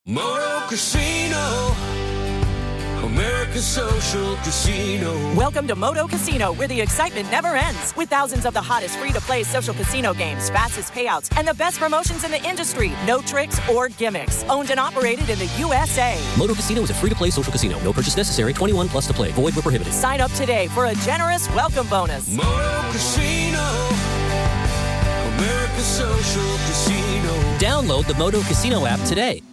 Moto Casino, America's social casino. Welcome to Moto Casino, where the excitement never ends. With thousands of the hottest free-to-play social casino games, fastest payouts, and the best promotions in the industry. No tricks or gimmicks. Owned and operated in the USA. Moto Casino is a free-to-play social casino. No purchase necessary. 21 plus to play. Void where prohibited. Sign up today for a generous welcome bonus. Moto Casino, America's social casino. Download the Moto Casino app today.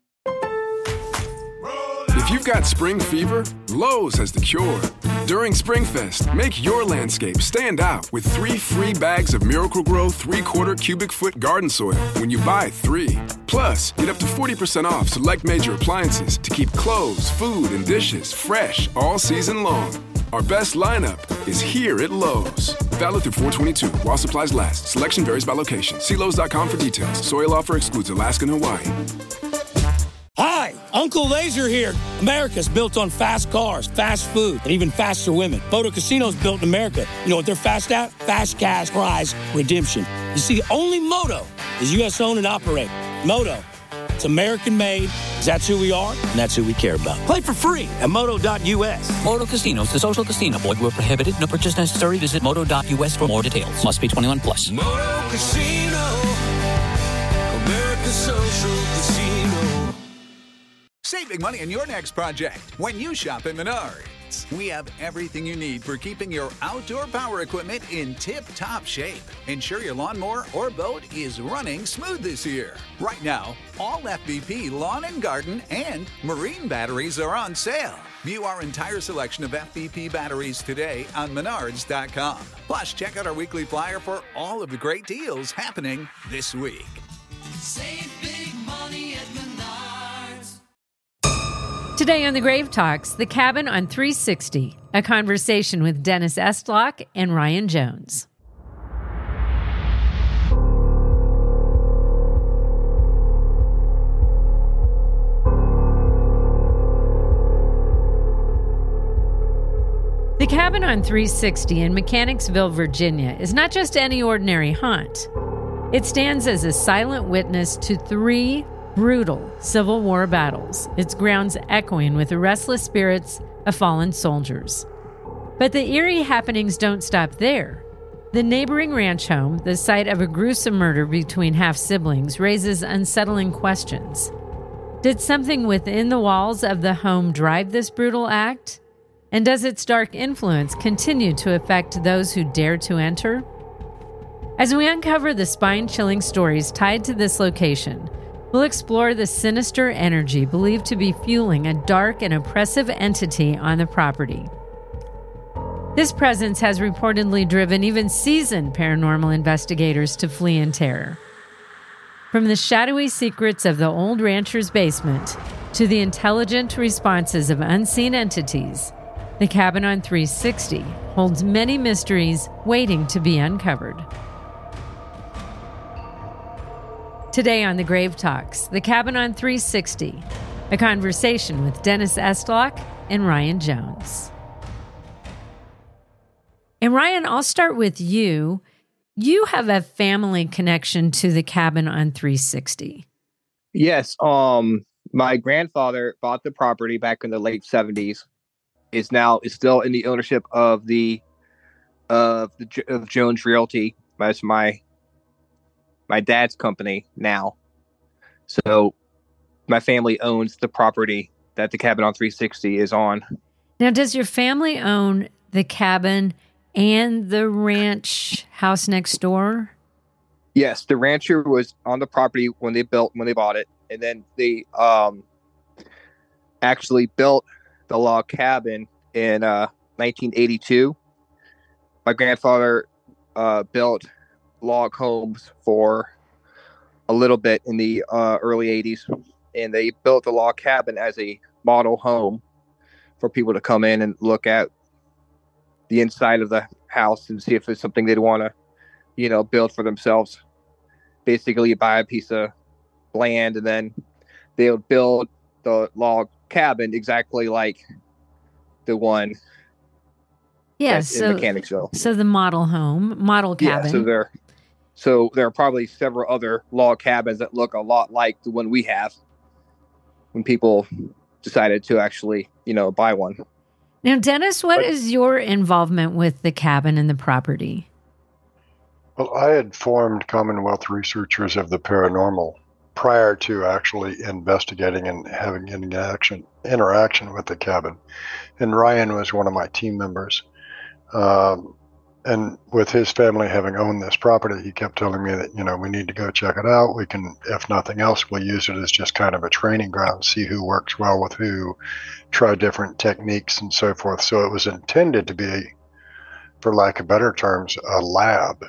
If you've got spring fever, Lowe's has the cure. During SpringFest, make your landscape stand out with 3 free bags of Miracle-Gro 3/4 cubic foot garden soil when you buy 3. Plus, get up to 40% off select major appliances to keep clothes, food, and dishes fresh all season long. Our best lineup is here at Lowe's. Valid through 4/22 while supplies last. Selection varies by location. See Lowe's.com for details. Soil offer excludes Alaska and Hawaii. Hi, Uncle Laser here. America's built on fast cars, fast food, and even faster women. Moto Casino's built in America. You know what they're fast at? Fast cash prize redemption. You see, only Moto is U.S. owned and operated. Moto, it's American made. That's who we are, and that's who we care about. Play for free at moto.us. Moto Casino is the social casino. Void where prohibited. No purchase necessary. Visit moto.us for more details. Must be 21 plus. Moto Casino, America's social casino. Saving money on your next project when you shop at Menards. We have everything you need for keeping your outdoor power equipment in tip-top shape. Ensure your lawnmower or boat is running smooth this year. Right now, all FVP lawn and garden and marine batteries are on sale. View our entire selection of FVP batteries today on Menards.com. Plus, check out our weekly flyer for all of the great deals happening this week. Save big money at Menards. Today on The Grave Talks, The Cabin on 360, a conversation with Dennis Estlock and Ryan Jones. The Cabin on 360 in Mechanicsville, Virginia, is not just any ordinary haunt. It stands as a silent witness to 3 brutal Civil War battles, its grounds echoing with the restless spirits of fallen soldiers. But the eerie happenings don't stop there. The neighboring ranch home, the site of a gruesome murder between half-siblings, raises unsettling questions. Did something within the walls of the home drive this brutal act? And does its dark influence continue to affect those who dare to enter? As we uncover the spine-chilling stories tied to this location, we'll explore the sinister energy believed to be fueling a dark and oppressive entity on the property. This presence has reportedly driven even seasoned paranormal investigators to flee in terror. From the shadowy secrets of the old rancher's basement to the intelligent responses of unseen entities, The Cabin on 360 holds many mysteries waiting to be uncovered. Today on The Grave Talks, The Cabin on 360, a conversation with Dennis Estlock and Ryan Jones. And Ryan, I'll start with you. You have a family connection to The Cabin on 360. Yes. My grandfather bought the property back in the late 70s. Is still in the ownership of of Jones Realty. That's my dad's company now. So my family owns the property that The Cabin on 360 is on. Now, does your family own the cabin and the ranch house next door? Yes, the rancher was on the property when they bought it. And then they actually built the log cabin in 1982. My grandfather built log homes for a little bit in the early 80s, and they built the log cabin as a model home for people to come in and look at the inside of the house and see if it's something they'd want to, build for themselves. Basically, you buy a piece of land, and then they would build the log cabin exactly like the one in Mechanicsville. So the model cabin. Yeah, so there are probably several other log cabins that look a lot like the one we have. when people decided to actually, buy one. Now, Dennis, what is your involvement with the cabin and the property? Well, I had formed Commonwealth Researchers of the Paranormal prior to actually investigating and having interaction with the cabin. And Ryan was one of my team members. And with his family having owned this property, he kept telling me that, we need to go check it out. We can, if nothing else, we'll use it as just kind of a training ground, see who works well with who, try different techniques and so forth. So it was intended to be, for lack of better terms, a lab.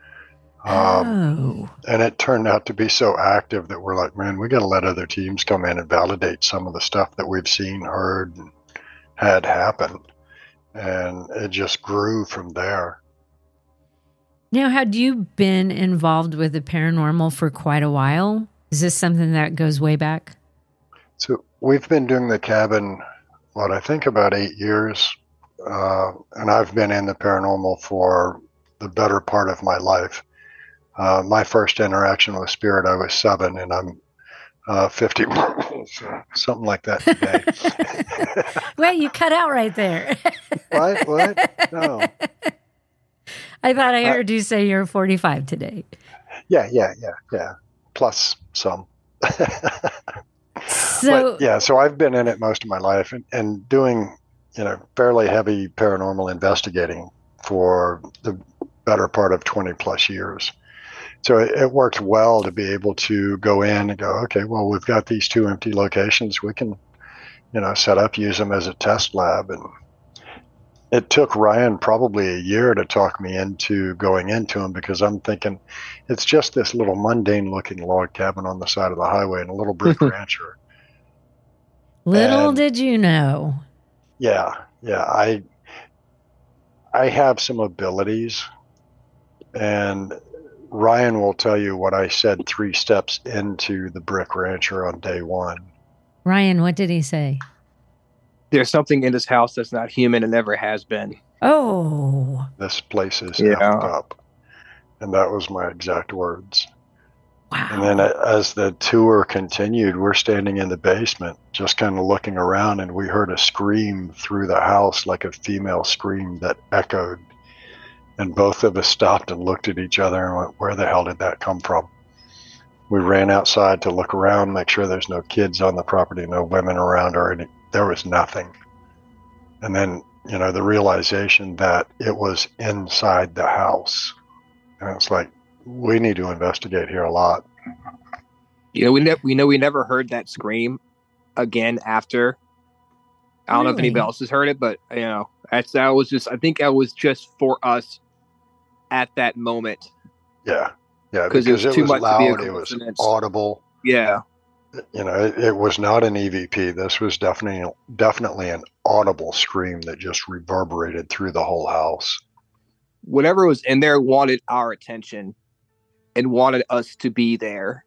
And it turned out to be so active that we're like, man, we got to let other teams come in and validate some of the stuff that we've seen, heard, and had happen. And it just grew from there. Now, had you been involved with the paranormal for quite a while? Is this something that goes way back? So we've been doing the cabin, I think about 8 years. And I've been in the paranormal for the better part of my life. My first interaction with spirit, I was 7, and I'm 50, something like that today. Wait, you cut out right there. What? No. I thought I heard you say you're 45 today. Yeah. Plus some. So so I've been in it most of my life and doing, fairly heavy paranormal investigating for the better part of 20 plus years. So it worked well to be able to go in and go, okay, well, we've got these 2 empty locations. We can, set up, use them as a test lab. And it took Ryan probably a year to talk me into going into them, because I'm thinking it's just this little mundane looking log cabin on the side of the highway and a little brick rancher. Little did you know. Yeah. I have some abilities, and Ryan will tell you what I said 3 steps into the brick rancher on day 1. Ryan, what did he say? There's something in this house that's not human and never has been. Oh. This place is effed up. And that was my exact words. Wow. And then as the tour continued, we're standing in the basement, just kind of looking around, and we heard a scream through the house, like a female scream that echoed. And both of us stopped and looked at each other and went, where the hell did that come from? We ran outside to look around, make sure there's no kids on the property, no women around, there was nothing. And then, the realization that it was inside the house. And it's like, we need to investigate here a lot. We never heard that scream again after. I don't know if anybody else has heard it, but I think that was just for us at that moment. Yeah, because it was too much loud. It was audible. Yeah, it was not an EVP. This was definitely an audible scream that just reverberated through the whole house. Whatever was in there wanted our attention and wanted us to be there,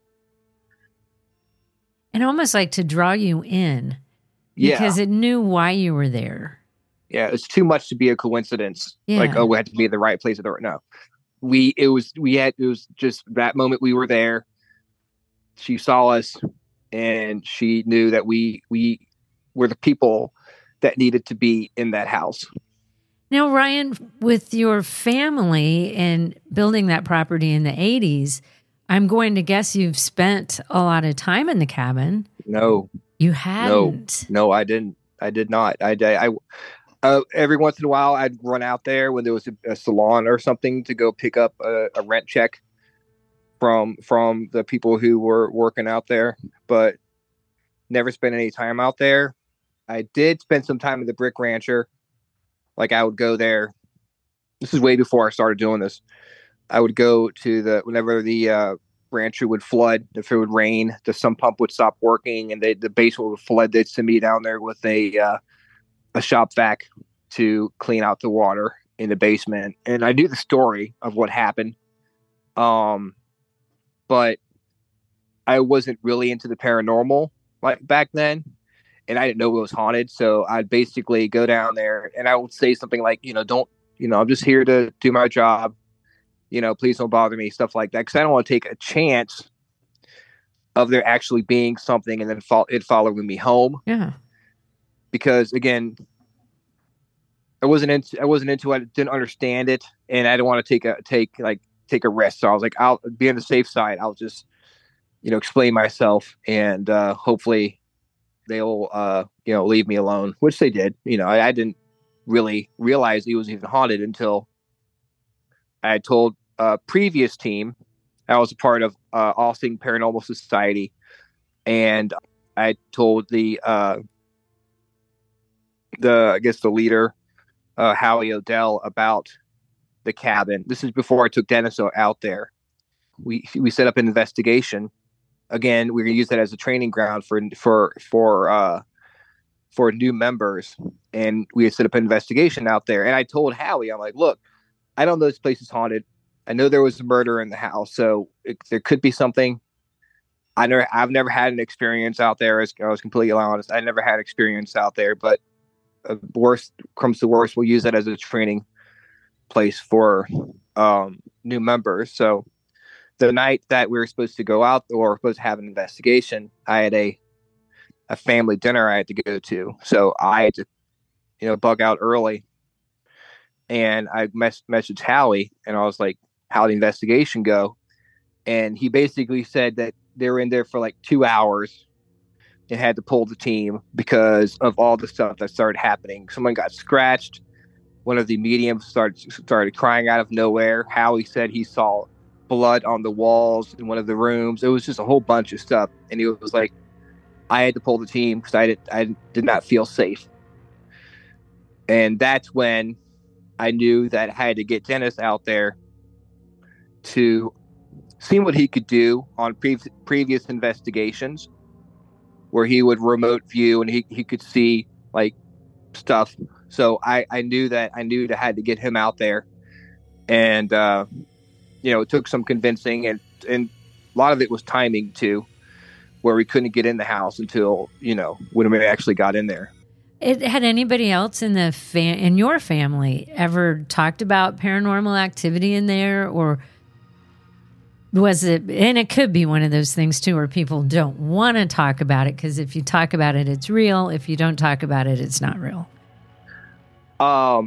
and almost like to draw you in, because it knew why you were there. Yeah, it's too much to be a coincidence. Yeah. Like, we had to be in the right place at the right. No, it was just that moment we were there. She saw us, and she knew that we were the people that needed to be in that house. Now, Ryan, with your family and building that property in the 80s, I'm going to guess you've spent a lot of time in the cabin. No, you hadn't. No, I didn't. I did not. I every once in a while, I'd run out there when there was a salon or something to go pick up a rent check from the people who were working out there, but never spent any time out there. I did spend some time in the brick rancher. Like, I would go there. This is way before I started doing this. I would go to whenever the rancher would flood, if it would rain, the sump pump would stop working and the basement would flood. They'd send me down there with a shop vac to clean out the water in the basement. And I knew the story of what happened. But I wasn't really into the paranormal like back then. And I didn't know it was haunted. So I'd basically go down there and I would say something like, I'm just here to do my job. Please don't bother me, stuff like that. Because I don't want to take a chance of there actually being something, and then it following me home. Yeah. Because again, I wasn't into it, didn't understand it, and I didn't want to take a risk. So I was like, I'll be on the safe side. I'll just, explain myself, and hopefully they'll leave me alone, which they did. I didn't really realize he was even haunted until I had told a previous team. I was a part of All Things Paranormal Society, and I told the leader, Howie Odell, about the cabin. This is before I took Dennis out there. We set up an investigation. Again, we're going to use that as a training ground for new members, and we had set up an investigation out there. And I told Howie, I'm like, look, I don't know this place is haunted. I know there was a murder in the house, so there could be something. I've never had an experience out there. As I was completely honest, I never had experience out there. But worst comes to worst, we'll use that as a training place for new members. So the night that we were supposed to go out or supposed to have an investigation, I had a family dinner I had to go to. So I had to, bug out early. And I messaged Howie, and I was like, how'd the investigation go? And he basically said that they were in there for like 2 hours and had to pull the team because of all the stuff that started happening. Someone got scratched. One of the mediums started crying out of nowhere. Howie said he saw blood on the walls in one of the rooms. It was just a whole bunch of stuff. And he was like, I had to pull the team because I did not feel safe. And that's when I knew that I had to get Dennis out there to see what he could do on previous investigations, where he would remote view and he could see like stuff. So I knew that I had to get him out there, and it took some convincing, and a lot of it was timing too, where we couldn't get in the house until when we actually got in there. Had anybody else in in your family ever talked about paranormal activity in there, or was it? And it could be one of those things too, where people don't want to talk about it because if you talk about it, it's real. If you don't talk about it, it's not real. I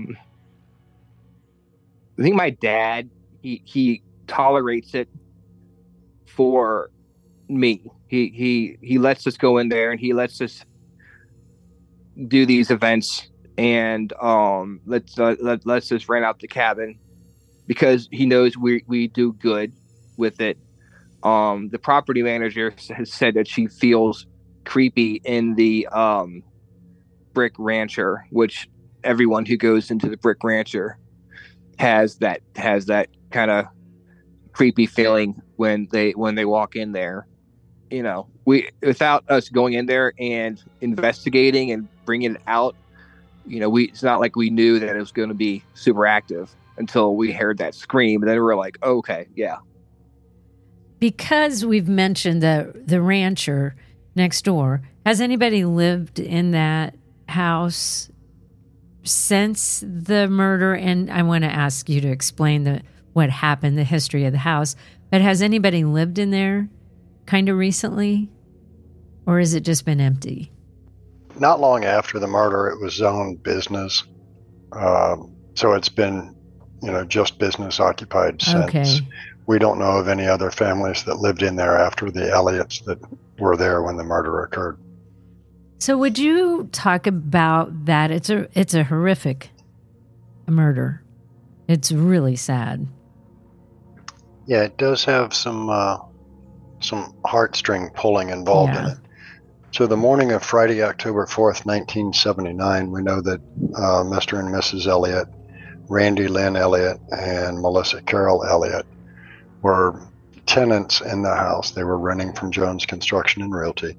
think my dad he tolerates it for me. He lets us go in there and he lets us do these events, and let's just rent out the cabin because he knows we do good with it. The property manager has said that she feels creepy in the Brick Rancher, which everyone who goes into the Brick Rancher has that kind of creepy feeling when they walk in there. We, without us going in there and investigating and bringing it out, it's not like we knew that it was going to be super active until we heard that scream. And then we were like, oh, okay, yeah. Because we've mentioned the rancher next door, has anybody lived in that house since the murder? And I want to ask you to explain what happened, the history of the house. But has anybody lived in there kind of recently? Or has it just been empty? Not long after the murder, it was zoned business. So it's been, just business occupied since. Okay. We don't know of any other families that lived in there after the Elliots that were there when the murder occurred. So would you talk about that? It's a horrific murder. It's really sad. Yeah, it does have some heartstring pulling involved in it. So the morning of Friday, October 4th, 1979, we know that Mr. and Mrs. Elliott, Randy Lynn Elliott, and Melissa Carol Elliott were tenants in the house. They were renting from Jones Construction and Realty.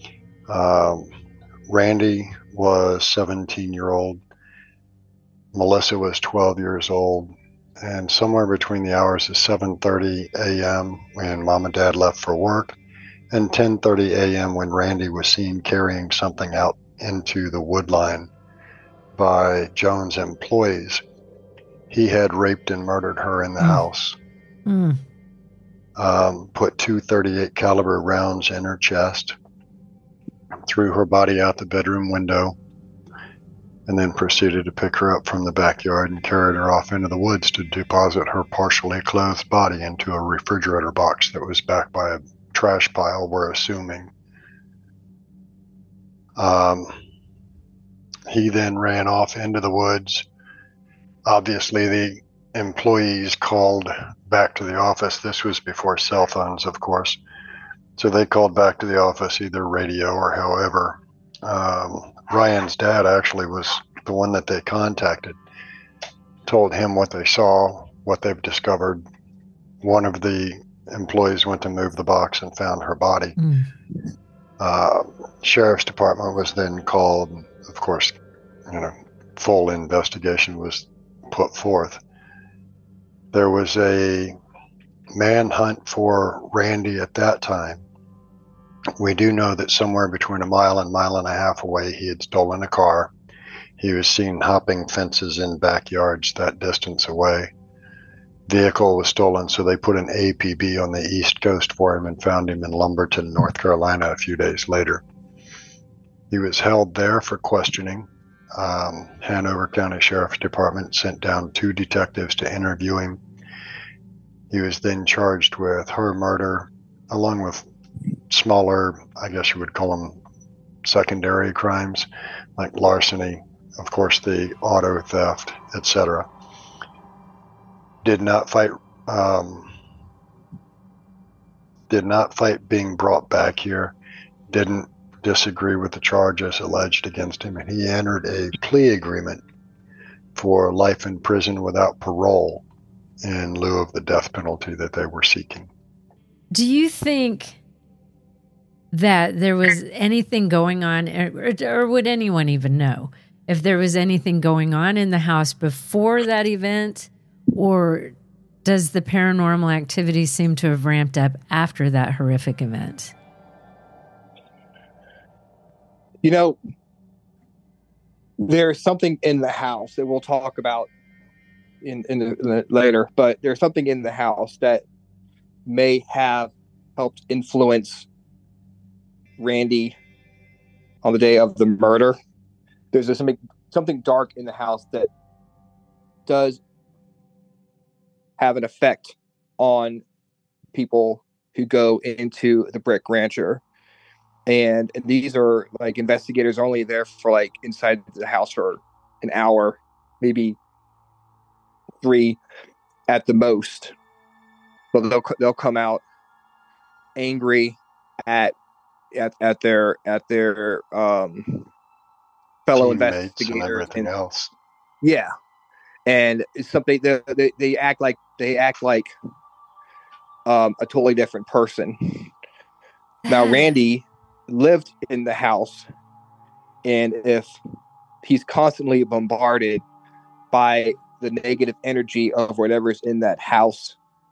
Randy was 17-year-old. Melissa was 12 years old. And somewhere between the hours of 7:30 a.m. when Mom and Dad left for work and 10:30 a.m. when Randy was seen carrying something out into the wood line by Jones employees, he had raped and murdered her in the house. put two .38 caliber rounds in her chest, threw her body out the bedroom window, and then proceeded to pick her up from the backyard and carried her off into the woods to deposit her partially clothed body into a refrigerator box that was back by a trash pile, we're assuming. He then ran off into the woods. Obviously, the employees called back to the office. This was before cell phones, of course. So they called back to the office, either radio or however. Ryan's dad actually was the one that they contacted, told him what they saw, what they've discovered. One of the employees went to move the box and found her body. Sheriff's department was then called. Of course, full investigation was put forth. There was a manhunt for Randy at that time. We do know that somewhere between a mile and a half away, he had stolen a car. He was seen hopping fences in backyards that distance away. Vehicle was stolen, so they put an APB on the East Coast for him and found him in Lumberton, North Carolina a few days later. He was held there for questioning. Hanover County Sheriff's Department sent down 2 detectives to interview him. He was then charged with her murder, along with smaller, I guess you would call them secondary crimes, like larceny, of course the auto theft, etc. Did not fight being brought back here, didn't disagree with the charges alleged against him, and he entered a plea agreement for life in prison without parole in lieu of the death penalty that they were seeking. Do you think that there was anything going on, or would anyone even know if there was anything going on in the house before that event, or does the paranormal activity seem to have ramped up after that horrific event? There's something in the house that we'll talk about in later, but there's something in the house that may have helped influence Randy on the day of the murder. There's something dark in the house that does have an effect on people who go into the Brick Rancher. And these are like investigators only there for like inside the house for an hour, maybe 3 at the most. But they'll come out angry at their fellow investigators and everything else. Yeah, and it's something they act like a totally different person. Now Randy lived in the house, and if he's constantly bombarded by the negative energy of whatever's in that house,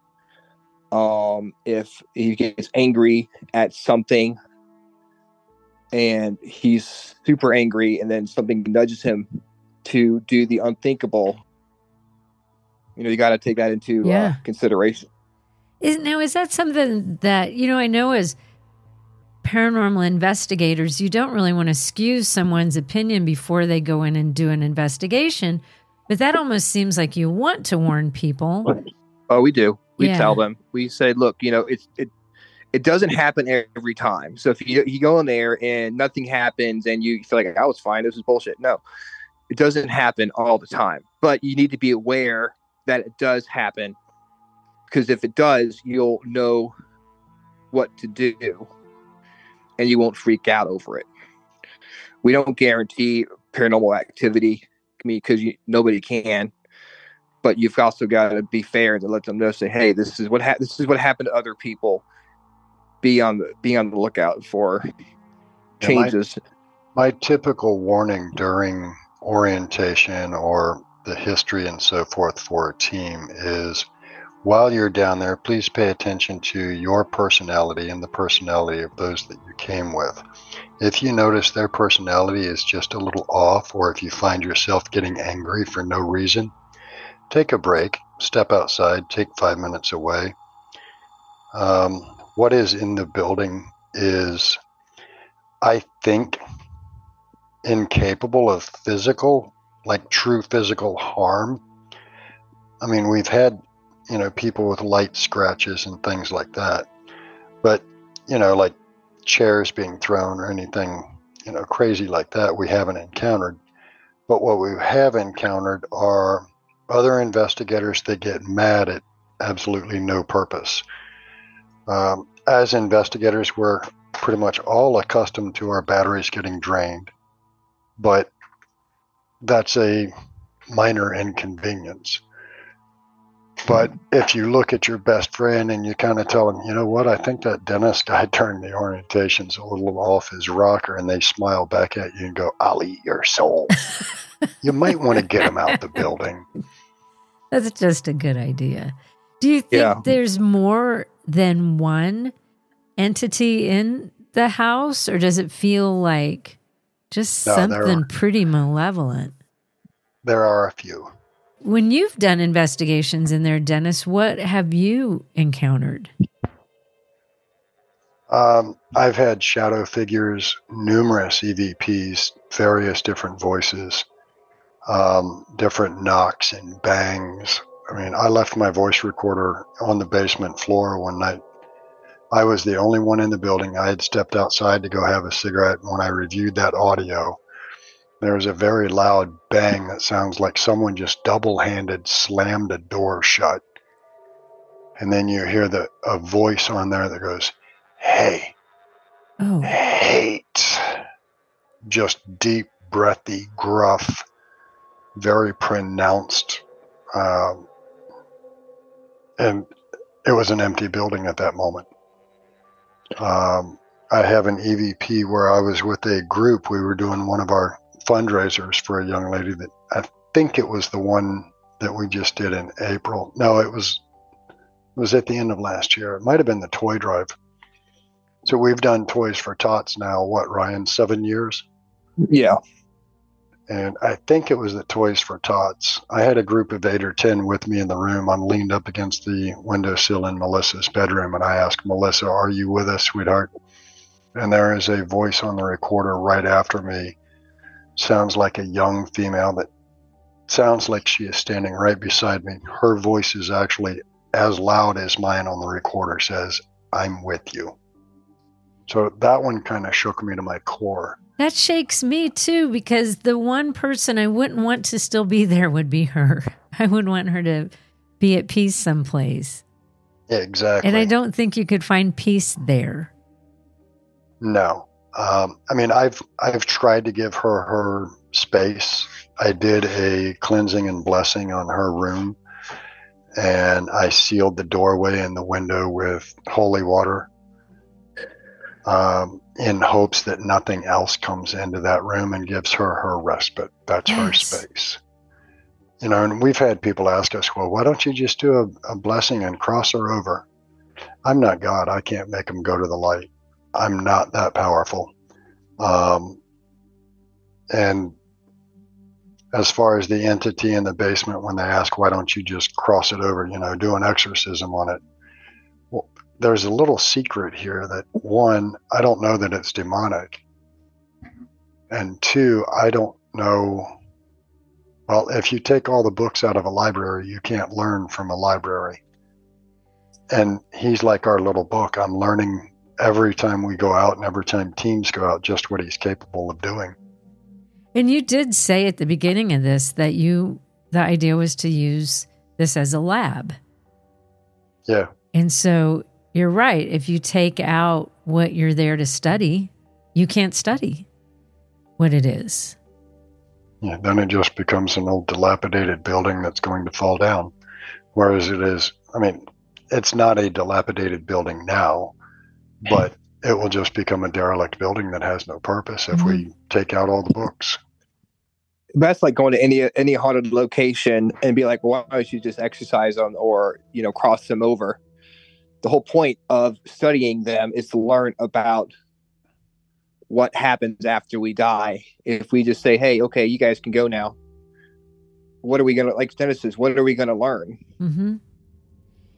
if he gets angry at something and he's super angry and then something nudges him to do the unthinkable, you got to take that into consideration. Is that something that, I know as paranormal investigators, you don't really want to skew someone's opinion before they go in and do an investigation, but that almost seems like you want to warn people. Oh, we do. We tell them. We say, look, it doesn't happen every time. So if you go in there and nothing happens and you feel like, I was fine, this is bullshit. No, it doesn't happen all the time. But you need to be aware that it does happen, because if it does, you'll know what to do and you won't freak out over it. We don't guarantee paranormal activity, because nobody can. But you've also got to be fair and to let them know, say, hey, this is what happened to other people. Be on the lookout for changes. My typical warning during orientation or the history and so forth for a team is, while you're down there, please pay attention to your personality and the personality of those that you came with. If you notice their personality is just a little off, or if you find yourself getting angry for no reason, take a break, step outside, take 5 minutes away. What is in the building is, I think, incapable of physical, like true physical harm. I mean, we've had, people with light scratches and things like that, but, like chairs being thrown or anything, crazy like that, we haven't encountered. But what we have encountered are other investigators that get mad at absolutely no purpose. As investigators, we're pretty much all accustomed to our batteries getting drained, but that's a minor inconvenience. But if you look at your best friend and you kind of tell them, you know what, I think that dentist guy turned the orientations a little off his rocker, and they smile back at you and go, I'll eat your soul. You might want to get him out the building. That's just a good idea. Do you think there's more than one entity in the house, or does it feel like just something pretty malevolent? There are a few. When you've done investigations in there, Dennis, what have you encountered? I've had shadow figures, numerous EVPs, various different voices, different knocks and bangs. I mean, I left my voice recorder on the basement floor one night. I was the only one in the building. I had stepped outside to go have a cigarette. And when I reviewed that audio, there was a very loud bang that sounds like someone just double-handed slammed a door shut. And then you hear a voice on there that goes, hey, hate. Just deep, breathy, gruff, very pronounced. And it was an empty building at that moment. I have an EVP where I was with a group. We were doing one of our fundraisers for a young lady that I think it was the one that we just did in April. No, it was at the end of last year. It might have been the toy drive. So we've done Toys for Tots now, what, Ryan, 7 years? Yeah. And I think it was the Toys for Tots. I had a group of 8 or 10 with me in the room. I'm leaned up against the windowsill in Melissa's bedroom, and I asked Melissa, are you with us, sweetheart? And there is a voice on the recorder right after me. Sounds like a young female that sounds like she is standing right beside me. Her voice is actually as loud as mine on the recorder, says, I'm with you. So that one kind of shook me to my core. That shakes me too, because the one person I wouldn't want to still be there would be her. I would want her to be at peace someplace. Yeah, exactly. And I don't think you could find peace there. No. I mean, I've tried to give her space. I did a cleansing and blessing on her room, and I sealed the doorway and the window with holy water, in hopes that nothing else comes into that room and gives her respite. That's her space. And we've had people ask us, well, why don't you just do a blessing and cross her over? I'm not God. I can't make them go to the light. I'm not that powerful. And as far as the entity in the basement, when they ask, why don't you just cross it over, do an exorcism on it? Well, there's a little secret here that, one, I don't know that it's demonic. And two, I don't know. Well, if you take all the books out of a library, you can't learn from a library. And he's like our little book. I'm learning every time we go out and every time teams go out just what he's capable of doing. And you did say at the beginning of this that the idea was to use this as a lab. Yeah. And so you're right. If you take out what you're there to study, you can't study what it is. Yeah, then it just becomes an old dilapidated building that's going to fall down. Whereas it's not a dilapidated building now, but it will just become a derelict building that has no purpose if we take out all the books. That's like going to any haunted location and be like, well, why don't you just exercise them or, cross them over? The whole point of studying them is to learn about what happens after we die. If we just say, hey, okay, you guys can go now. What are we going to, like Dennis says, what are we going to learn? Mm-hmm.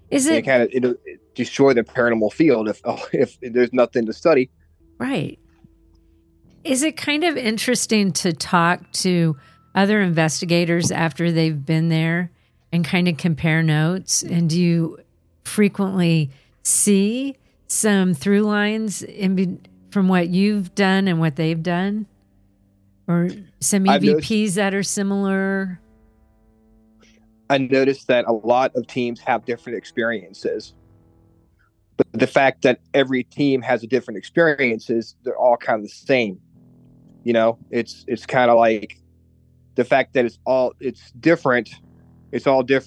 Is it kind of it'll destroy the paranormal field if there's nothing to study. right? Is it kind of interesting to talk to other investigators after they've been there and kind of compare notes? And do you frequently see some through lines from what you've done and what they've done? Or some EVPs that are similar? I noticed that a lot of teams have different experiences. But the fact that every team has a different experiences, they're all kind of the same. You know, it's kind of like the fact that it's all different. It's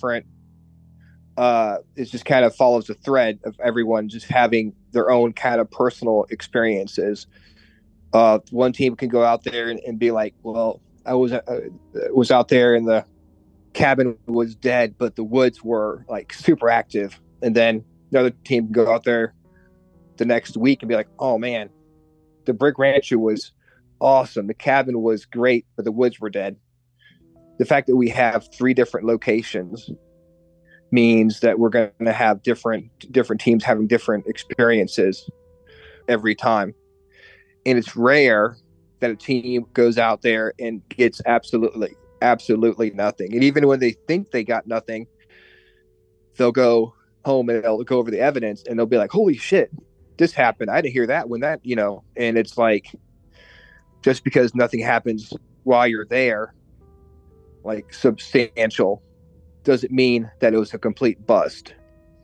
just kind of follows the thread of everyone just having their own kind of personal experiences. One team can go out there and be like, well, I was out there and the cabin was dead, but the woods were like super active. And then another team can go out there the next week and be like, oh man, the Brick Rancher was awesome. The cabin was great, but the woods were dead. The fact that we have 3 different locations means that we're going to have different teams having different experiences every time. And it's rare that a team goes out there and gets absolutely nothing. And even when they think they got nothing, they'll go home and they'll go over the evidence and they'll be like, holy shit, this happened. I didn't hear that when that, and it's like, just because nothing happens while you're there, like substantial, doesn't mean that it was a complete bust.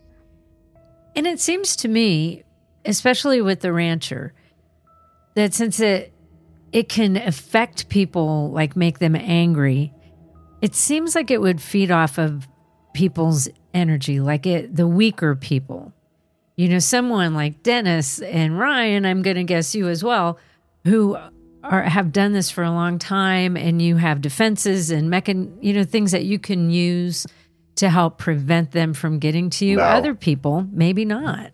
And it seems to me, especially with the Rancher, that since it can affect people, like make them angry, it seems like it would feed off of people's energy, like the weaker people. Someone like Dennis and Ryan, I'm going to guess you as well, who have done this for a long time, and you have defenses and things that you can use to help prevent them from getting to you. No. Other people, maybe not.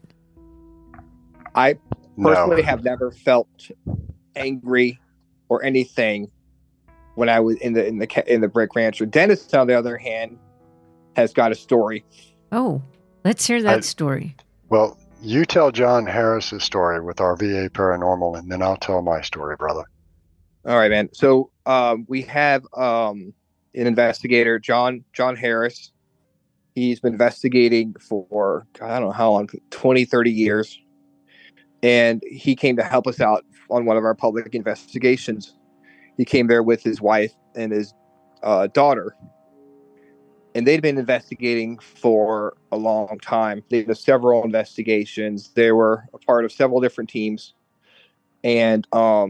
I personally have never felt angry or anything when I was in the Brick Rancher. Dennis, on the other hand, has got a story. Oh, let's hear that story. Well, you tell John Harris's story with our VA Paranormal, and then I'll tell my story, brother. All right, man. So we have an investigator, John Harris. He's been investigating for, I don't know how long, 20, 30 years. And he came to help us out on one of our public investigations. He came there with his wife and his daughter. And they'd been investigating for a long time. They did several investigations. They were a part of several different teams. And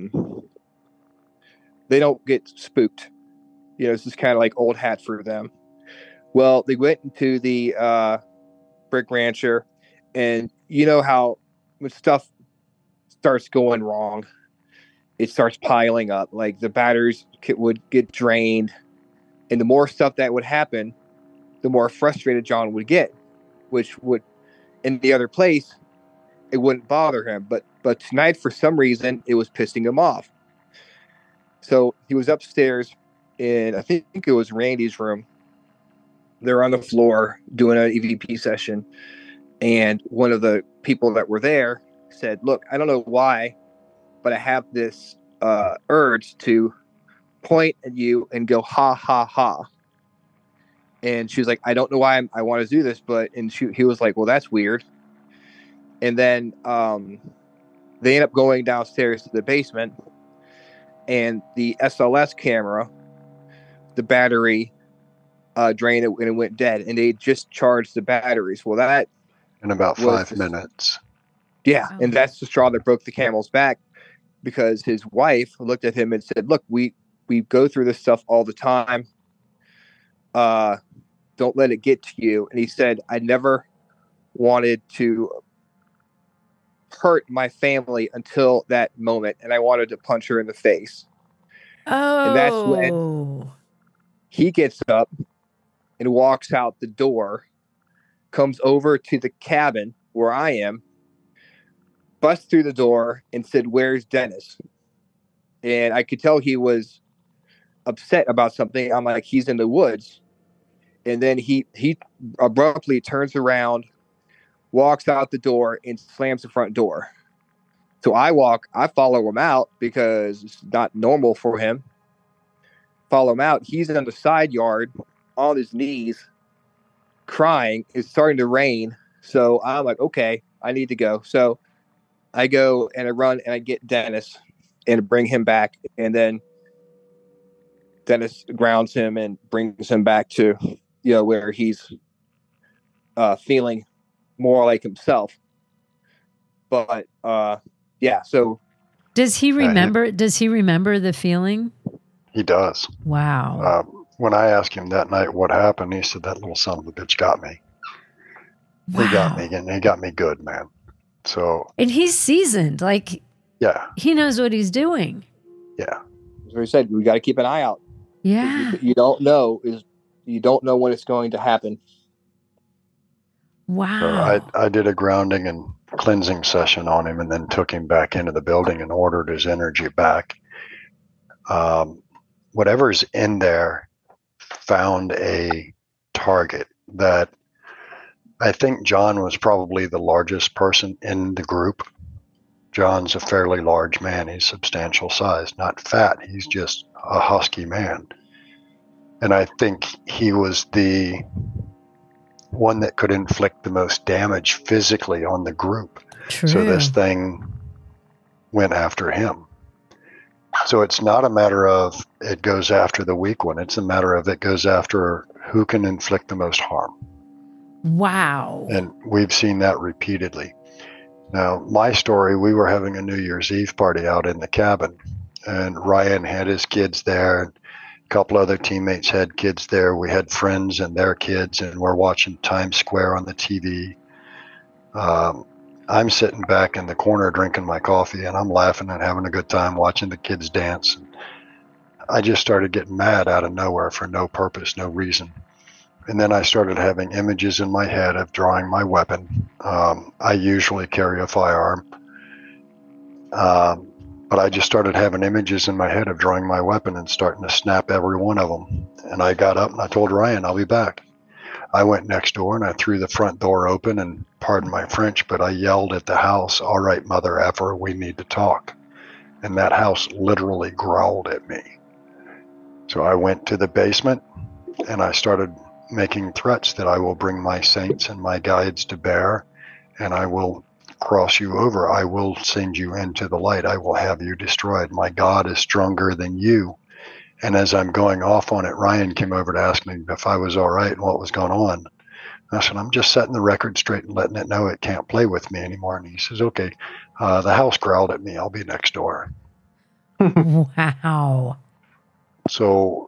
they don't get spooked. It's just kind of like old hat for them. Well, they went into the Brick Rancher, and you know how when stuff starts going wrong, it starts piling up. Like the batteries would get drained, and the more stuff that would happen, the more frustrated John would get, which would, in the other place, it wouldn't bother him. But tonight, for some reason, it was pissing him off. So he was upstairs in, I think it was Randy's room. They're on the floor doing an EVP session. And one of the people that were there said, look, I don't know why, but I have this urge to point at you and go, ha, ha, ha. And she was like, I don't know why I want to do this, he was like, well, that's weird. And then they end up going downstairs to the basement, and the SLS camera, the battery drained and it went dead, and they just charged the batteries. Well, that in about 5 minutes. Yeah, and that's the straw that broke the camel's back, because his wife looked at him and said, look, we go through this stuff all the time. Don't let it get to you. And he said, I never wanted to hurt my family until that moment, and I wanted to punch her in the face. Oh. And that's when he gets up and walks out the door, comes over to the cabin where I am, busts through the door, and said, where's Dennis? And I could tell he was upset about something. I'm like, he's in the woods. And then he abruptly turns around, walks out the door and slams the front door. So I follow him out because it's not normal for him. Follow him out. He's in the side yard on his knees crying. It's starting to rain. So I'm like, okay, I need to go. So I go and I run and I get Dennis and bring him back. And then Dennis grounds him and brings him back to, where he's feeling more like himself. But, so. Does he remember the feeling? He does. Wow. When I asked him that night what happened, he said, that little son of a bitch got me. Wow. He got me, and he got me good, man. So. And he's seasoned. Yeah. He knows what he's doing. Yeah. As we said, we got to keep an eye out. Yeah. You don't know when it's going to happen. Wow. So I did a grounding and cleansing session on him and then took him back into the building and ordered his energy back. Whatever's in there found a target that I think John was probably the largest person in the group. John's a fairly large man. He's substantial size, not fat. He's just a husky man. And I think he was the one that could inflict the most damage physically on the group. True. So this thing went after him. So it's not a matter of it goes after the weak one. It's a matter of it goes after who can inflict the most harm. Wow. And we've seen that repeatedly. Now, my story, we were having a New Year's Eve party out in the cabin, and Ryan had his kids there, and a couple other teammates had kids there. We had friends and their kids, and we're watching Times Square on the TV. I'm sitting back in the corner drinking my coffee, and I'm laughing and having a good time watching the kids dance. I just started getting mad out of nowhere for no purpose, no reason. And then I started having images in my head of drawing my weapon. I usually carry a firearm. But I just started having images in my head of drawing my weapon and starting to snap every one of them. And I got up and I told Ryan, I'll be back. I went next door and I threw the front door open, and pardon my French, but I yelled at the house, all right, mother effer, we need to talk. And that house literally growled at me. So I went to the basement and I started making threats that I will bring my saints and my guides to bear, and I will cross you over. I will send you into the light. I will have you destroyed. My God is stronger than you. And as I'm going off on it, Ryan came over to ask me if I was all right and what was going on. I said, I'm just setting the record straight and letting it know it can't play with me anymore. And he says, okay, the house growled at me. I'll be next door. Wow. So,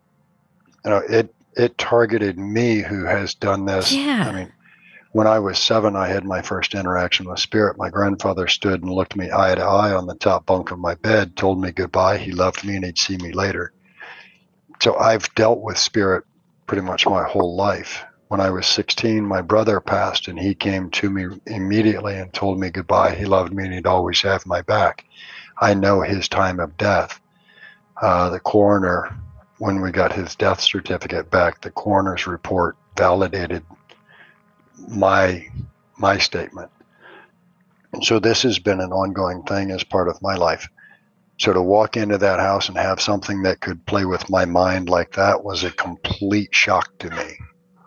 it targeted me, who has done this. Yeah. I mean, when I was 7, I had my first interaction with spirit. My grandfather stood and looked me eye to eye on the top bunk of my bed, told me goodbye. He loved me and he'd see me later. So I've dealt with spirit pretty much my whole life. When I was 16, my brother passed, and he came to me immediately and told me goodbye. He loved me and he'd always have my back. I know his time of death. The coroner, when we got his death certificate back, the coroner's report validated my statement. And so this has been an ongoing thing as part of my life. So to walk into that house and have something that could play with my mind like that was a complete shock to me.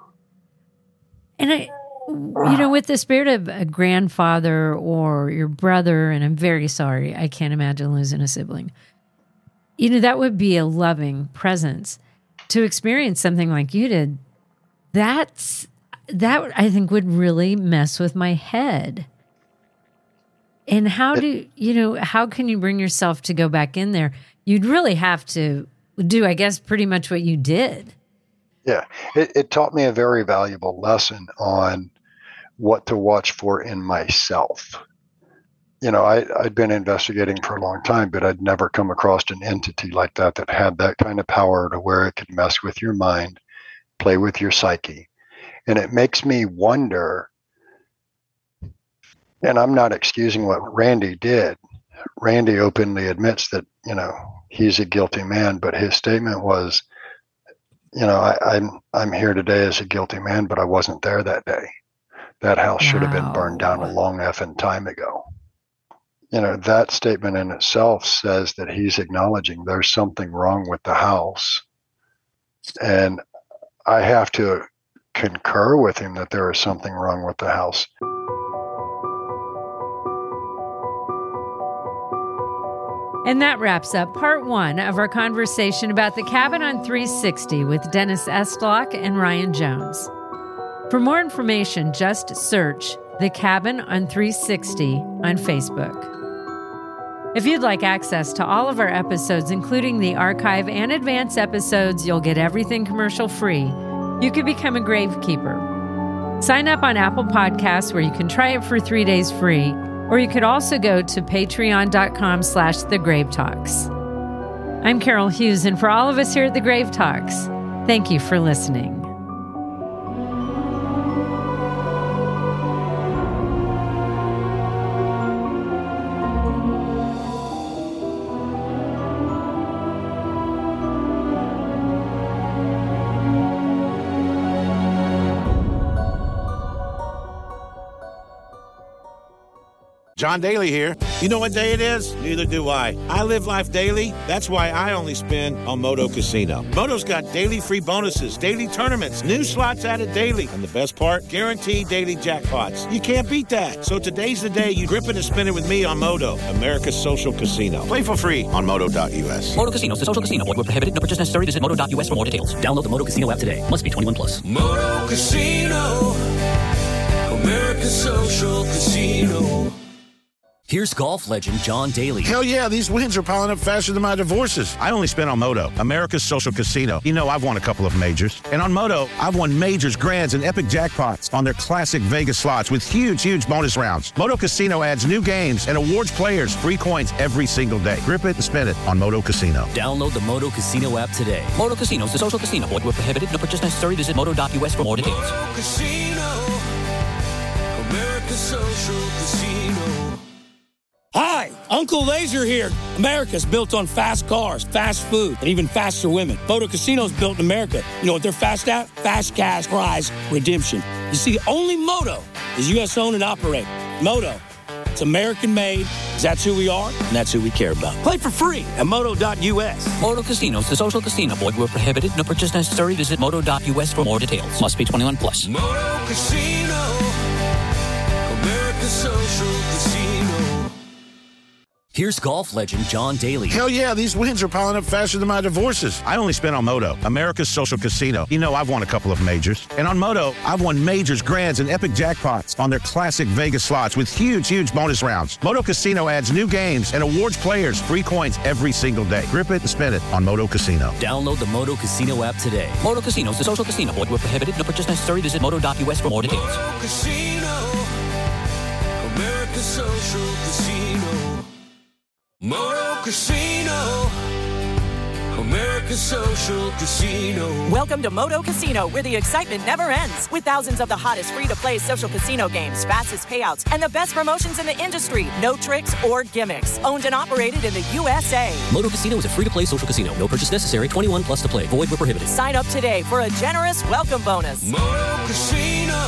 And with the spirit of a grandfather or your brother, and I'm very sorry, I can't imagine losing a sibling. That would be a loving presence. To experience something like you did, that I think would really mess with my head. And how can you bring yourself to go back in there? You'd really have to do, I guess, pretty much what you did. Yeah, it taught me a very valuable lesson on what to watch for in myself. I'd been investigating for a long time, but I'd never come across an entity like that had that kind of power to where it could mess with your mind, play with your psyche. And it makes me wonder, and I'm not excusing what Randy did. Randy openly admits that, he's a guilty man, but his statement was, I'm here today as a guilty man, but I wasn't there that day. That house should have been burned down a long effing time ago. That statement in itself says that he's acknowledging there's something wrong with the house. And I have to concur with him that there is something wrong with the house. And that wraps up part 1 of our conversation about the cabin on 360 with Dennis Estlock and Ryan Jones. For more information, just search The Cabin on 360 on Facebook. If you'd like access to all of our episodes, including the archive and advanced episodes, you'll get everything commercial free. You could become a gravekeeper. Sign up on Apple Podcasts where you can try it for 3 days free, or you could also go to patreon.com/thegravetalks. I'm Carol Hughes, and for all of us here at The Grave Talks, thank you for listening. John Daly here. You know what day it is? Neither do I. I live life daily. That's why I only spin on Moto Casino. Moto's got daily free bonuses, daily tournaments, new slots added daily, and the best part, guaranteed daily jackpots. You can't beat that. So today's the day you grip it and spin it with me on Moto, America's social casino. Play for free on Moto.us. Moto Casino is the social casino. Void where prohibited. No purchase necessary. Visit Moto.us for more details. Download the Moto Casino app today. Must be 21 plus. Moto Casino, America's social casino. Here's golf legend John Daly. Hell yeah, these wins are piling up faster than my divorces. I only spin on Moto, America's social casino. You know, I've won a couple of majors. And on Moto, I've won majors, grands, and epic jackpots on their classic Vegas slots with huge bonus rounds. Moto Casino adds new games and awards players free coins every single day. Grip it and spin it on Moto Casino. Download the Moto Casino app today. Moto Casino is the social casino. Void where prohibited. No purchase necessary. Visit Moto.us for more details. Moto Casino, America's social casino. Hi, Uncle Laser here. America's built on fast cars, fast food, and even faster women. Moto Casino's built in America. You know what they're fast at? Fast cash prize redemption. You see, only Moto is U.S. owned and operated. Moto, it's American made, because that's who we are, and that's who we care about. Play for free at Moto.us. Moto Casino is the social casino. Void where prohibited. No purchase necessary. Visit Moto.us for more details. Must be 21 plus. Moto Casino, America's social casino. Here's golf legend John Daly. Hell yeah, these wins are piling up faster than my divorces. I only spin on Moto, America's social casino. You know, I've won a couple of majors. And on Moto, I've won majors, grands, and epic jackpots on their classic Vegas slots with huge bonus rounds. Moto Casino adds new games and awards players free coins every single day. Grip it and spin it on Moto Casino. Download the Moto Casino app today. Moto Casino is the social casino. Void where prohibited. No purchase necessary. Visit Moto.us for more details. Moto Casino, America's social casino. Moto Casino, America's social casino. Welcome to Moto Casino, where the excitement never ends. With thousands of the hottest free-to-play social casino games, fastest payouts, and the best promotions in the industry. No tricks or gimmicks. Owned and operated in the USA. Moto Casino is a free-to-play social casino. No purchase necessary. 21 plus to play. Void where prohibited. Sign up today for a generous welcome bonus. Moto Casino,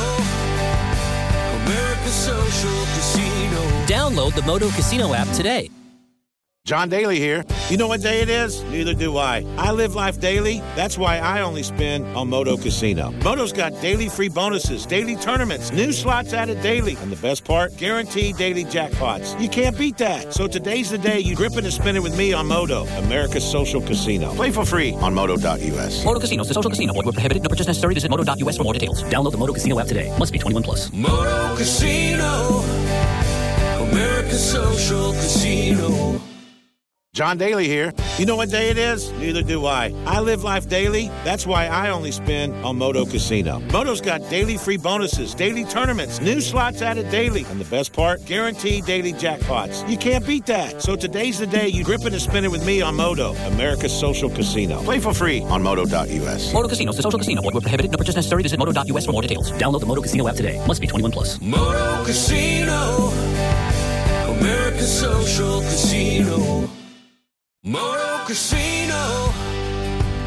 America's social casino. Download the Moto Casino app today. John Daly here. You know what day it is? Neither do I. I live life daily. That's why I only spin on Moto Casino. Moto's got daily free bonuses, daily tournaments, new slots added daily, and the best part, guaranteed daily jackpots. You can't beat that. So today's the day you grip it and spin it with me on Moto, America's social casino. Play for free on Moto.us. Moto Casino is the social casino. Void where prohibited. No purchase necessary. Visit Moto.us for more details. Download the Moto Casino app today. Must be 21 plus. Moto Casino, America's social casino. John Daly here. You know what day it is? Neither do I. I live life daily. That's why I only spin on Moto Casino. Moto's got daily free bonuses, daily tournaments, new slots added daily, and the best part, guaranteed daily jackpots. You can't beat that. So today's the day you grip it and spin it with me on Moto, America's social casino. Play for free on Moto.us. Moto Casino is the social casino. Void where prohibited. No purchase necessary. Visit Moto.us for more details. Download the Moto Casino app today. Must be 21 plus. Moto Casino, America's social casino. Moto Casino,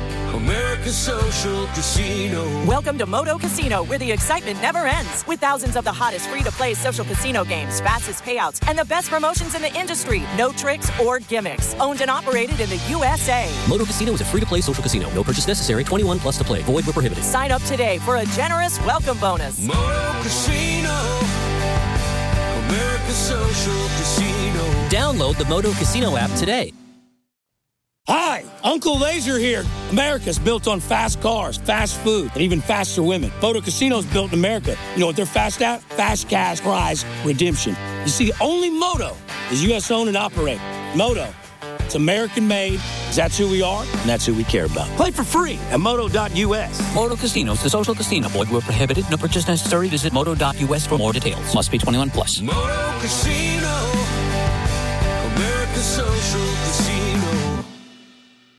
American Social Casino. Welcome to Moto Casino, where the excitement never ends. With thousands of the hottest free-to-play social casino games, fastest payouts, and the best promotions in the industry. No tricks or gimmicks. Owned and operated in the USA. Moto Casino is a free-to-play social casino. No purchase necessary. 21 plus to play. Void where prohibited. Sign up today for a generous welcome bonus. Moto Casino. American Social Casino. Download the Moto Casino app today. Hi, Uncle Laser here. America's built on fast cars, fast food, and even faster women. Moto Casino's built in America. You know what they're fast at? Fast cash, prize, redemption. You see, only Moto is U.S. owned and operated. Moto, it's American made. That's who we are, and that's who we care about. Play for free at moto.us. Moto Casinos, the social casino. Void where prohibited. No purchase necessary. Visit moto.us for more details. Must be 21 plus. Moto Casino.